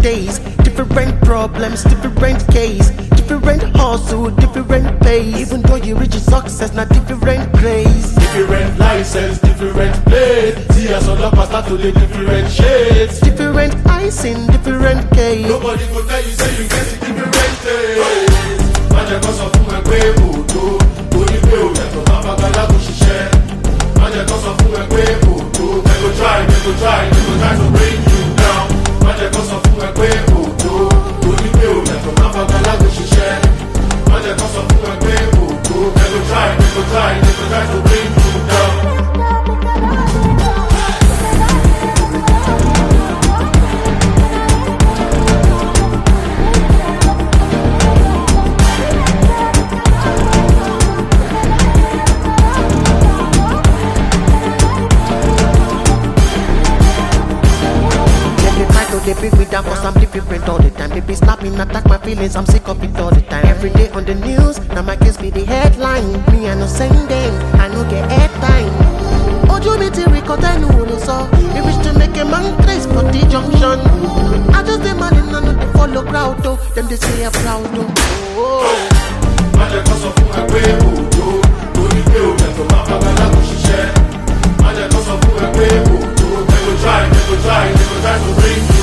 days, different problems, different case, different hustle, different pace. Even though you reach success, not different place. Different license, different plate. See us all up start to the different shades. Different eyes in different case. Nobody go tell you say you get it different taste. Májẹ̀ kó sọ fún ẹ pé òdo, torí pé ò yàtọ̀ máa bá galágùn ṣiṣẹ́. Májẹ̀ kó sọ fún ẹ pé òdo, they go try to bring you down. Májẹ̀ kó sọ fún ẹ pé òdo, torí pé ò yàtọ̀ máa bá galágùn ṣiṣẹ́. Májẹ̀ kó sọ fún ẹ pé òdo, they go try to bring you down. They bring me down cause I'm different all the time. They be snapping, attack my feelings, I'm sick of it all the time. Every day on the news, now my case be the headline. Me I no send them, I no get airtime. Ojo me till record I know what so. We wish to make a man trace for the junction. I just demand and I know they follow crowd though. Them they say I'm proud though. Májẹ̀ kó sọ fún ẹ pé òdo, torí pé ò yàtọ̀ máa bá galágùn ṣiṣẹ́. Májẹ̀ kó sọ fún ẹ pé òdo, they go try to bring you